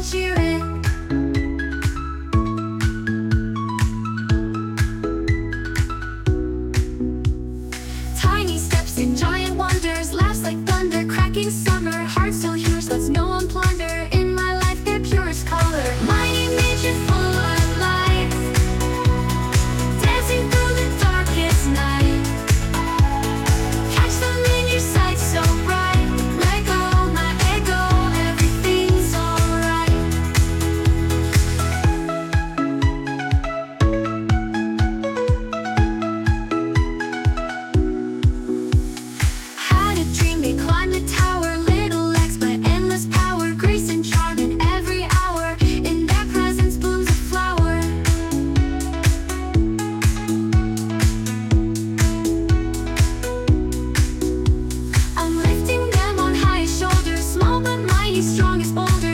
cheer it. Tiny steps in giant wonders, laughs like thunder, cracking summer, hearts still yours, let's no one plunder. In my life, their purest color, mighty nature full of light, dancing through the darkest night. Catch them in your sight so bright, let go, my ego, everything's alright. Had a dream, they climbed the tower, little legs but endless power, grace and charm in every hour, in their presence blooms a flower. I'm lifting them on high shoulders, small but mighty, strong as boulders.